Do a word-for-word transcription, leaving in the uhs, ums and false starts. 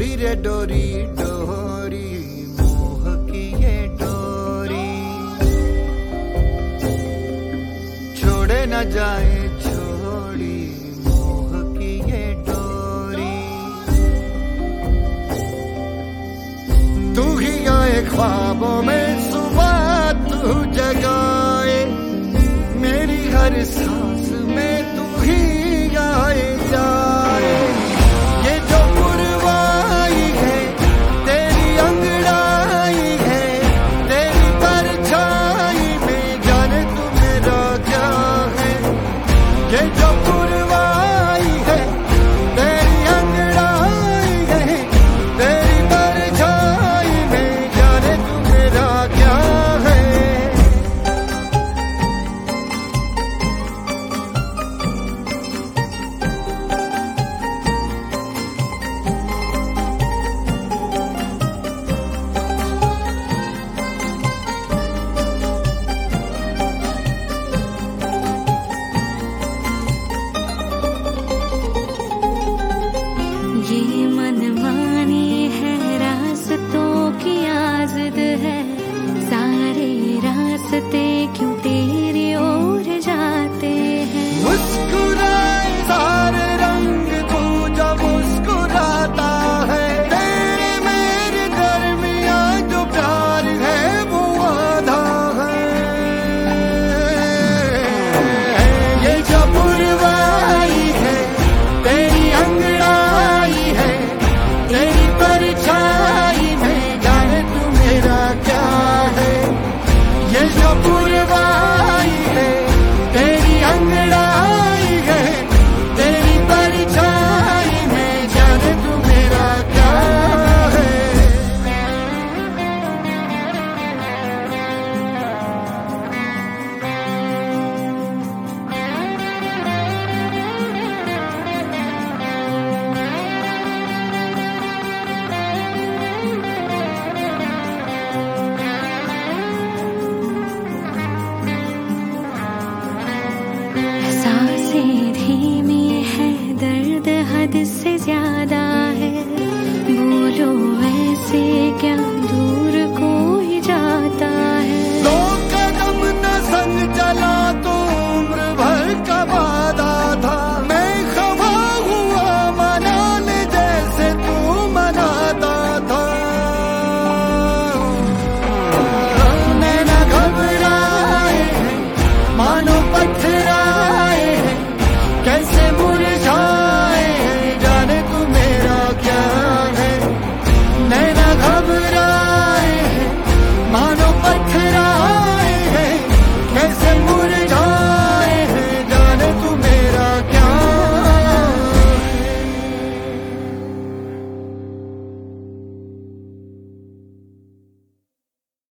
डोरी रे डोरी डोरी मोह की ये डोरी छोड़े न जाए छोड़ी मोह की ये डोरी तू ही आए ख्वाबों में सुबह तू जगाए मेरी हर सांस में तू ही आए जाए ये जो पुरवाई है तेरी अंगड़ाई है तेरी परछाई में जाने तू मेरा क्या है ये जो पुरवाई है तेरी अंगड़ाई है तेरी परछाई में जाने तू मेरा क्या है ये